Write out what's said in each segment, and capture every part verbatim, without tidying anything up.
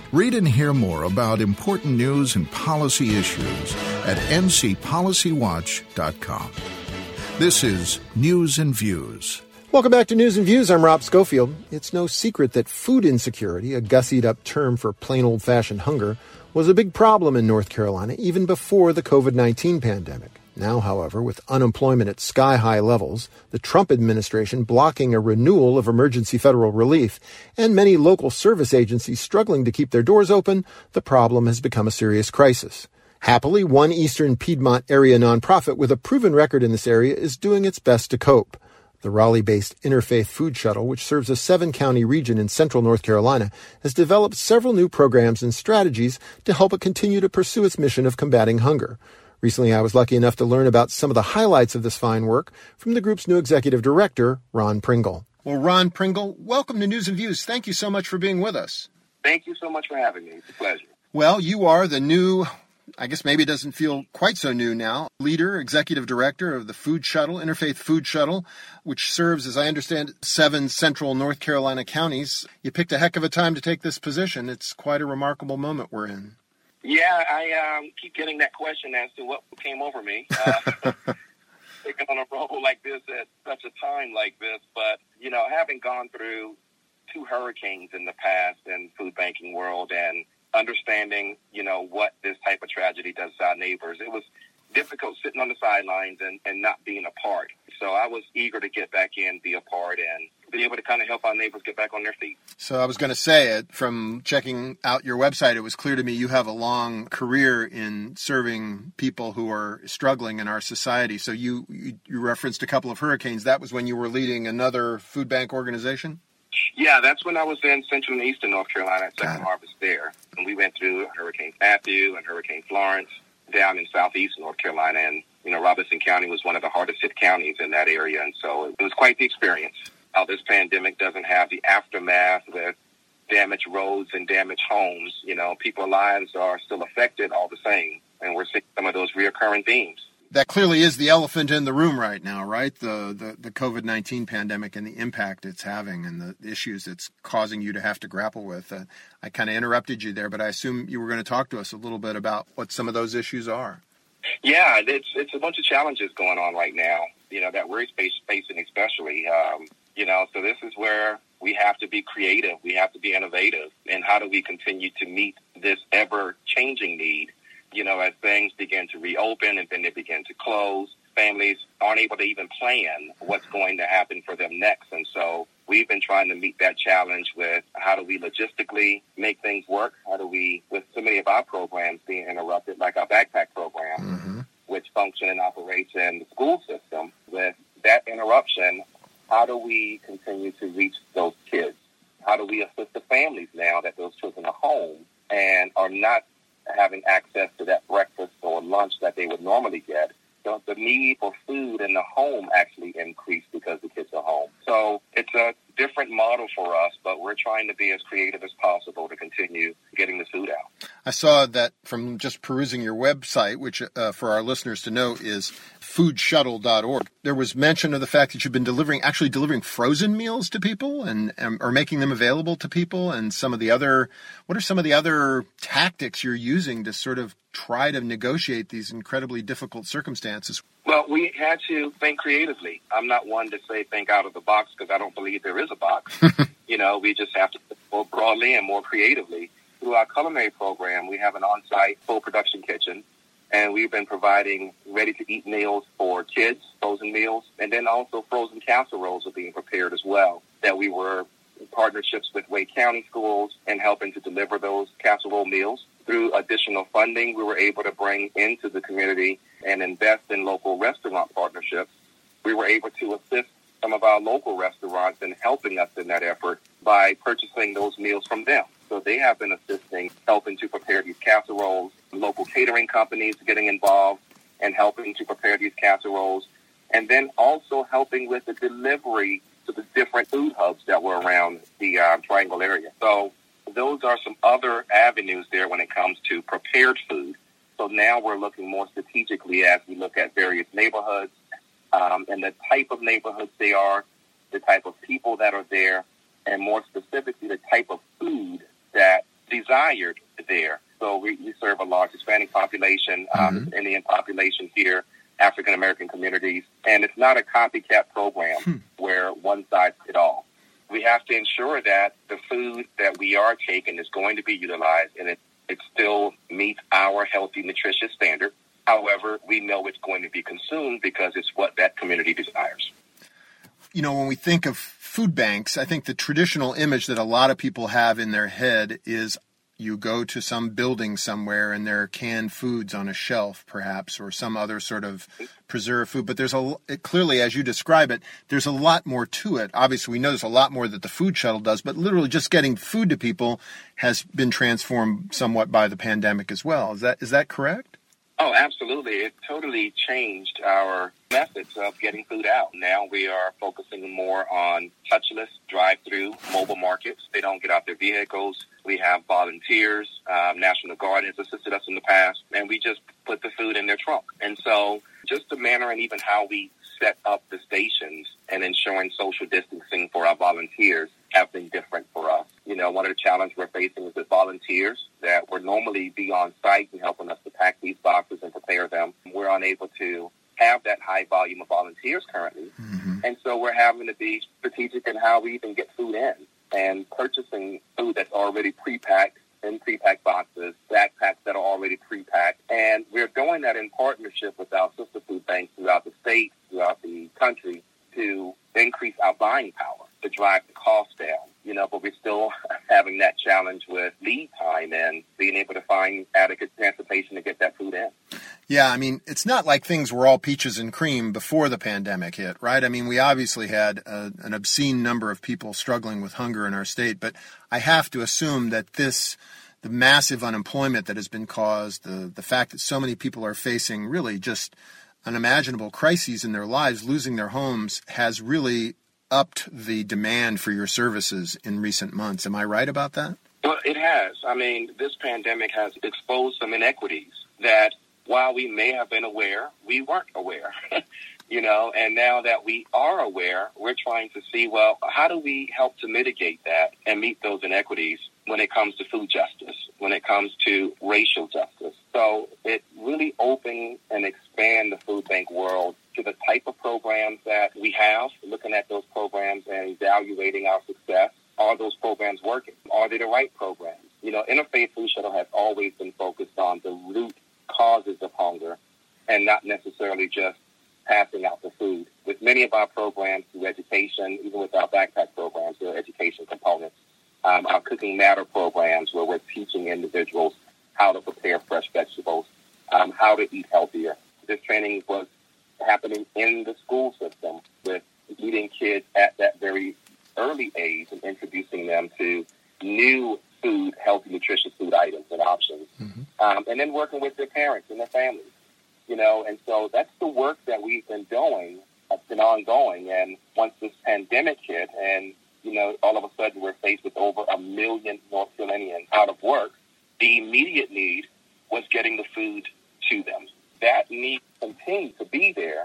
Read and hear more about important news and policy issues at n c policy watch dot com. This is News and Views. Welcome back to News and Views. I'm Rob Schofield. It's no secret that food insecurity, a gussied-up term for plain old-fashioned hunger, was a big problem in North Carolina even before the covid nineteen pandemic. Now, however, with unemployment at sky-high levels, the Trump administration blocking a renewal of emergency federal relief, and many local service agencies struggling to keep their doors open, the problem has become a serious crisis. Happily, one Eastern Piedmont area nonprofit with a proven record in this area is doing its best to cope. The Raleigh-based Interfaith Food Shuttle, which serves a seven-county region in central North Carolina, has developed several new programs and strategies to help it continue to pursue its mission of combating hunger. Recently, I was lucky enough to learn about some of the highlights of this fine work from the group's new executive director, Ron Pringle. Well, Ron Pringle, welcome to News and Views. Thank you so much for being with us. Thank you so much for having me. It's a pleasure. Well, you are the new, I guess maybe it doesn't feel quite so new now, leader, executive director of the Food Shuttle, Interfaith Food Shuttle, which serves, as I understand, seven central North Carolina counties. You picked a heck of a time to take this position. It's quite a remarkable moment we're in. Yeah, I um, keep getting that question as to what came over me. Uh, taking on a role like this at such a time like this. But, you know, having gone through two hurricanes in the past in food banking world and understanding, you know, what this type of tragedy does to our neighbors, it was difficult sitting on the sidelines and, and not being a part. So I was eager to get back in, be a part, and be able to kind of help our neighbors get back on their feet. So I was going to say it, from checking out your website, it was clear to me you have a long career in serving people who are struggling in our society. So you, you, you referenced a couple of hurricanes. That was when you were leading another food bank organization? Yeah, that's when I was in Central and Eastern North Carolina at Second Harvest there. And we went through Hurricane Matthew and Hurricane Florence down in southeast North Carolina. And, you know, Robeson County was one of the hardest hit counties in that area. And so it was quite the experience. How this pandemic doesn't have the aftermath with damaged roads and damaged homes. You know, people's lives are still affected all the same. And we're seeing some of those reoccurring themes. That clearly is the elephant in the room right now, right? The, the the covid nineteen pandemic and the impact it's having and the issues it's causing you to have to grapple with. Uh, I kind of interrupted you there, but I assume you were going to talk to us a little bit about what some of those issues are. Yeah, it's it's a bunch of challenges going on right now, you know, that we're facing especially. Um, you know, so this is where we have to be creative. We have to be innovative. And how do we continue to meet this ever-changing need? You know, as things begin to reopen and then they begin to close, families aren't able to even plan what's going to happen for them next. And so we've been trying to meet that challenge with how do we logistically make things work? How do we, with so many of our programs being interrupted, like our backpack program, mm-hmm. which function and operates in the school system, with that interruption, how do we continue to reach those kids? How do we assist the families now that those children are home and are not having access to that breakfast or lunch that they would normally get? So the need for food in the home actually increased because the kids are home. So it's a different model for us, but we're trying to be as creative as possible to continue getting the food out. I saw that from just perusing your website, which uh, for our listeners to know is food shuttle dot org. There was mention of the fact that you've been delivering, actually delivering frozen meals to people and, and or making them available to people, and some of the other, what are some of the other tactics you're using to sort of try to negotiate these incredibly difficult circumstances? Well, we had to think creatively. I'm not one to say think out of the box because I don't believe there is a box. You know, we just have to think more broadly and more creatively. Through our culinary program, we have an on-site full production kitchen, and we've been providing ready-to-eat meals for kids, frozen meals, and then also frozen casseroles are being prepared as well, that we were in partnerships with Wake County schools and helping to deliver those casserole meals. Through additional funding, we were able to bring into the community and invest in local restaurant partnerships. We were able to assist some of our local restaurants in helping us in that effort by purchasing those meals from them. So they have been assisting, helping to prepare these casseroles. Local catering companies getting involved and helping to prepare these casseroles. And then also helping with the delivery to the different food hubs that were around the uh, Triangle area. So those are some other avenues there when it comes to prepared food. So now we're looking more strategically as we look at various neighborhoods um, and the type of neighborhoods they are, the type of people that are there, and more specifically the type of food that these desired there. So we, we serve a large Hispanic population, um, mm-hmm. Indian population here, African American communities, and it's not a copycat program hmm. where one size fits all. We have to ensure that the food that we are taking is going to be utilized and it, it still meets our healthy, nutritious standard. However, we know it's going to be consumed because it's what that community desires. You know, when we think of food banks, I think the traditional image that a lot of people have in their head is you go to some building somewhere and there are canned foods on a shelf, perhaps, or some other sort of preserved food. But there's a, it, clearly, as you describe it, there's a lot more to it. Obviously, we know there's a lot more that the food shuttle does, but literally just getting food to people has been transformed somewhat by the pandemic as well. Is that is that correct? Oh, absolutely. It totally changed our methods of getting food out. Now we are focusing more on touchless drive-through mobile markets. They don't get out their vehicles. We have volunteers. Um, National Guard has assisted us in the past, and we just put the food in their trunk. And so just the manner and even how we set up the stations and ensuring social distancing for our volunteers have been different for us. You know, one of the challenges we're facing is with volunteers that would normally be on site and helping us to pack these boxes and prepare them. We're unable to have that high volume of volunteers currently. Mm-hmm. And so we're having to be strategic in how we even get food in and purchasing food that's already pre-packed in pre-packed boxes, backpacks that are already pre-packed. And we're doing that in partnership with our sister food banks throughout the state, throughout the country, to increase our buying power, to drive the cost down. You know, but we're still having that challenge with lead time and being able to find adequate transportation to get that food in. Yeah, I mean, it's not like things were all peaches and cream before the pandemic hit, right? I mean, we obviously had a, an obscene number of people struggling with hunger in our state, but I have to assume that this, the massive unemployment that has been caused, the, the fact that so many people are facing really just unimaginable crises in their lives, losing their homes, has really upped the demand for your services in recent months. Am I right about that? Well, it has. I mean, this pandemic has exposed some inequities that while we may have been aware, we weren't aware, you know, and now that we are aware, we're trying to see, well, how do we help to mitigate that and meet those inequities when it comes to food justice, when it comes to racial justice? So it really opened and expand the food bank world to the type of programs that we have, looking at those programs and evaluating our success. Are those programs working? Are they the right programs? You know, Interfaith Food Shuttle has always been focused on the root causes of hunger and not necessarily just passing out the food. With many of our programs through education, even with our backpack programs, there are education components. Um, our Cooking Matter programs where we're teaching individuals how to prepare fresh vegetables, um, how to eat healthier. This training was happening in the school system with meeting kids at that very early age and introducing them to new food, healthy, nutritious food items and options. Mm-hmm. Um, and then working with their parents and their families, you know, and so that's the work that we've been doing. It's been ongoing. And once this pandemic hit and, you know, all of a sudden we're faced with over a million North Carolinians out of work, the immediate need was getting the food to them. That need continues to be there.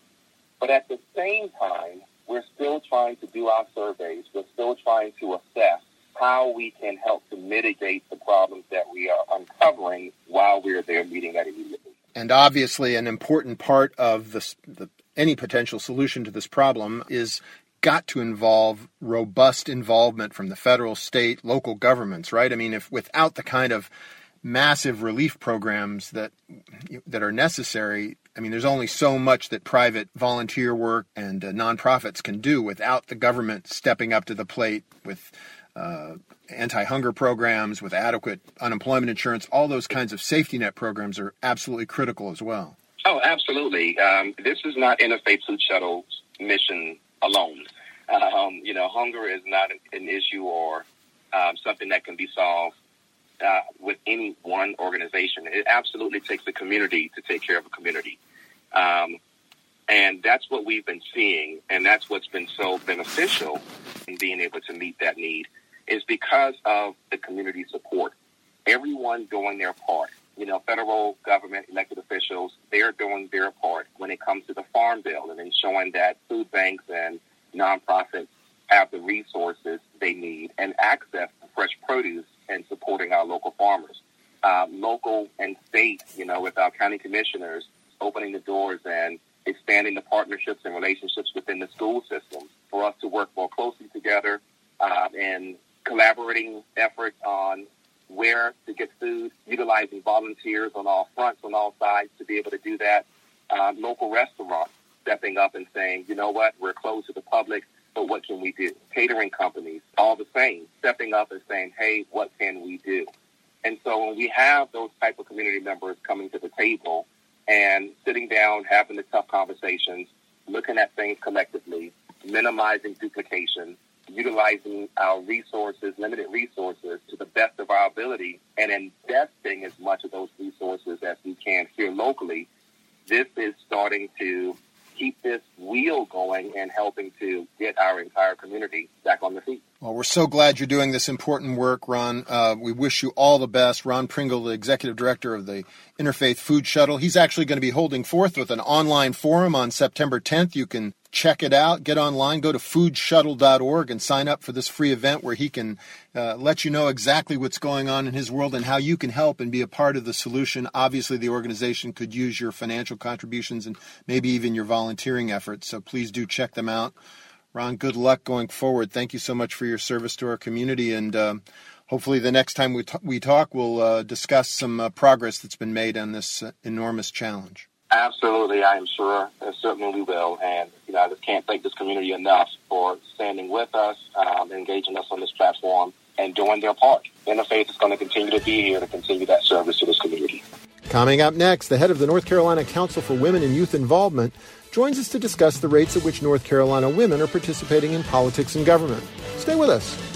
But at the same time, we're still trying to do our surveys. We're still trying to assess how we can help to mitigate the problems that we are uncovering while we're there meeting that immediately. And obviously an important part of this, the, any potential solution to this problem is got to involve robust involvement from the federal, state, local governments, right? I mean, if without the kind of massive relief programs that that are necessary, I mean, there's only so much that private volunteer work and uh, nonprofits can do without the government stepping up to the plate with uh, anti-hunger programs, with adequate unemployment insurance. All those kinds of safety net programs are absolutely critical as well. Oh, absolutely. Um, this is not Interfaith Food Shuttle's mission alone. Um, you know, hunger is not an issue or um, something that can be solved uh, with any one organization. It absolutely takes a community to take care of a community. Um, and that's what we've been seeing, and that's what's been so beneficial in being able to meet that need, is because of the community support. Everyone doing their part. You know, federal government, elected officials, they're doing their part when it comes to the Farm Bill and ensuring that food banks and nonprofits have the resources they need and access to fresh produce and supporting our local farmers. Uh, local and state, you know, with our county commissioners opening the doors and expanding the partnerships and relationships within the school system for us to work more closely together uh, and collaborating efforts on where to get food, utilizing volunteers on all fronts, on all sides to be able to do that. Uh, local restaurants stepping up and saying, you know what, we're closed to the public, but what can we do? Catering companies, all the same, stepping up and saying, hey, what can we do? And so when we have those type of community members coming to the table and sitting down, having the tough conversations, looking at things collectively, minimizing duplication, utilizing our resources, limited resources, to the best of our ability, and investing as much of those resources as we can here locally, this is starting to keep this wheel going and helping to get our entire community back on their feet. Well, we're so glad you're doing this important work, Ron. Uh, we wish you all the best. Ron Pringle, the Executive Director of the Interfaith Food Shuttle. He's actually going to be holding forth with an online forum on September tenth. You can check it out, get online, go to food shuttle dot org and sign up for this free event where he can uh, let you know exactly what's going on in his world and how you can help and be a part of the solution. Obviously, the organization could use your financial contributions and maybe even your volunteering efforts, so please do check them out. Ron, good luck going forward. Thank you so much for your service to our community, and um, hopefully the next time we, t- we talk, we'll uh, discuss some uh, progress that's been made on this uh, enormous challenge. Absolutely, I am sure, and certainly we will. And you know, I just can't thank this community enough for standing with us, um, engaging us on this platform, and doing their part. Interfaith is going to continue to be here to continue that service to this community. Coming up next, the head of the North Carolina Council for Women and Youth Involvement joins us to discuss the rates at which North Carolina women are participating in politics and government. Stay with us.